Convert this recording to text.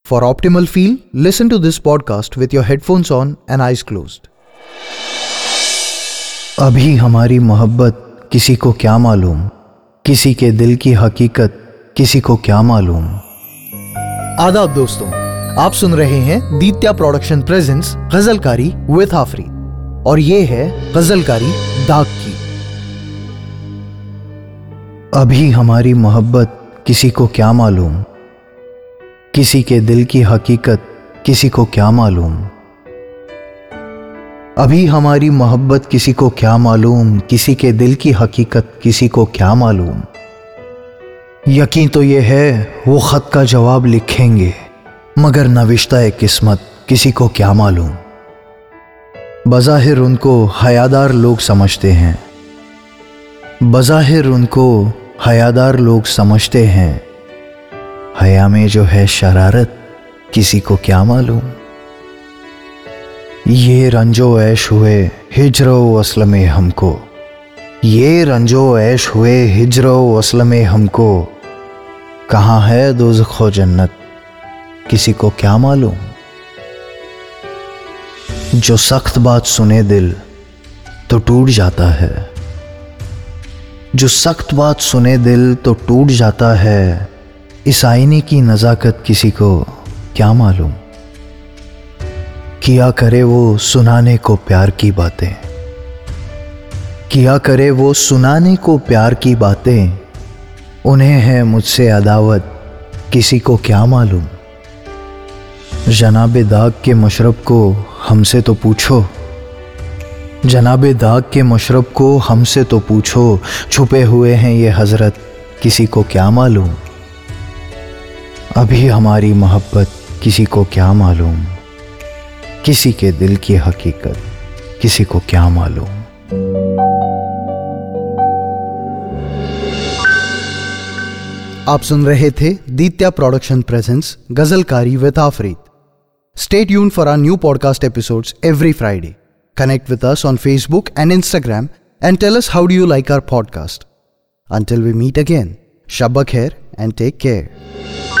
For optimal feel, listen to this podcast with your headphones on and eyes closed. अभी हमारी मोहब्बत किसी को क्या मालूम, किसी के दिल की हकीकत किसी को क्या मालूम। आदाब दोस्तों, आप सुन रहे हैं दीत्या प्रोडक्शन प्रेजेंट्स गजलकारी विद आफरीद और ये है गजलकारी दाग की। अभी हमारी मोहब्बत किसी को क्या मालूम, किसी के दिल की हकीकत किसी को क्या मालूम। अभी हमारी मोहब्बत किसी को क्या मालूम, किसी के दिल की हकीकत किसी को क्या मालूम। यकीन तो ये है वो खत का जवाब लिखेंगे, मगर नविश्ता किस्मत किसी को क्या मालूम। बज़ाहिर उनको हयादार लोग समझते हैं, बज़ाहिर उनको हयादार लोग समझते हैं, हया में जो है शरारत किसी को क्या मालूम। ये रंजो ऐश हुए हिज्र वस्ल में हमको, ये रंजो ऐश हुए हिज्र वस्ल में हमको, कहाँ है दोज़ख जन्नत किसी को क्या मालूम। जो सख्त बात सुने दिल तो टूट जाता है, जो सख्त बात सुने दिल तो टूट जाता है, इस आईने की नज़ाकत किसी को क्या मालूम। किया करे वो सुनाने को प्यार की बातें, किया करे वो सुनाने को प्यार की बातें, उन्हें है मुझसे अदावत किसी को क्या मालूम। जनाबे दाग के मशरब को हमसे तो पूछो, जनाबे दाग के मशरब को हमसे तो पूछो, छुपे हुए हैं ये हजरत किसी को क्या मालूम। अभी हमारी मोहब्बत किसी को क्या मालूम, किसी के दिल की हकीकत किसी को क्या मालूम। आप सुन रहे थे दीत्या प्रोडक्शन प्रेजेंट्स गजलकारी with Afreed. Stay tuned for our new podcast episodes every Friday. Connect with us on Facebook and Instagram and tell us how do you like our podcast. Until we meet again, Shabba khair and take care.